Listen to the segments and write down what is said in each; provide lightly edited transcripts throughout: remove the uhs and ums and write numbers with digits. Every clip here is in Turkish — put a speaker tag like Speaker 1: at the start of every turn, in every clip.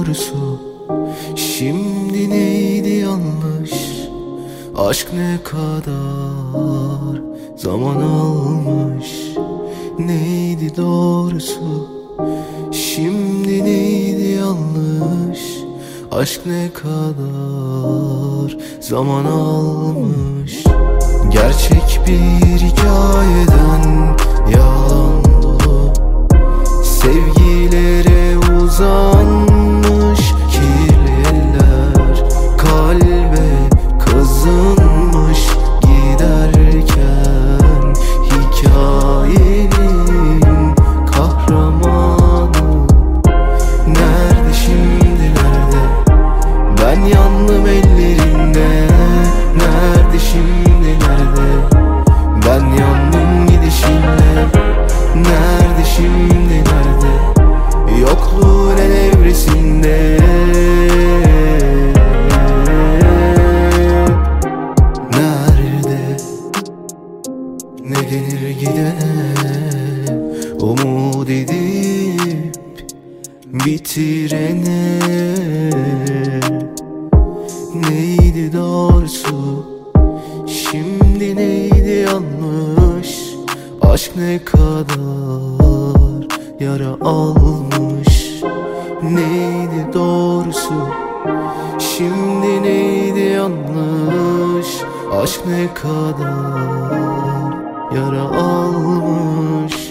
Speaker 1: doğrusu. Şimdi neydi yanlış? Aşk ne kadar zaman almış? Neydi doğrusu? Şimdi neydi yanlış? Aşk ne kadar zaman almış? Gerçek bir hikayeden yalan dolu sevgilere uzanmış kirli eller, kalbe kazınmış giderken. Hikayenin kahramanı nerede şimdi, nerede? Ben yandım ellerinde. Nerede şimdi, nerede? Ben yandım gidişinle. Nerede şimdi, nerede? Yokluğun el evresinde. Nerede? Ne denir gidene umut edip bitirene? Neydi doğrusu? Şimdi neydi yanlış? Aşk ne kadar yara almış? Neydi doğrusu? Şimdi neydi yanlış? Aşk ne kadar yara almış?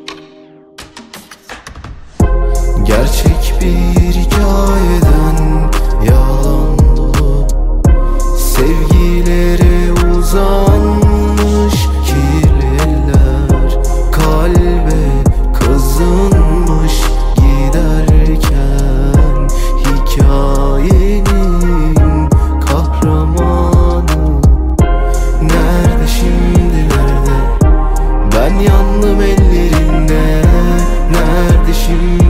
Speaker 1: Gerçek bir hikayeden yalan dolu sevgilere uzanmış kirli eller, kalbe kazınmış giderken. Hikayenin kahramanı nerede şimdi, nerede? Ben yandım ellerinde. Nerede şimdi?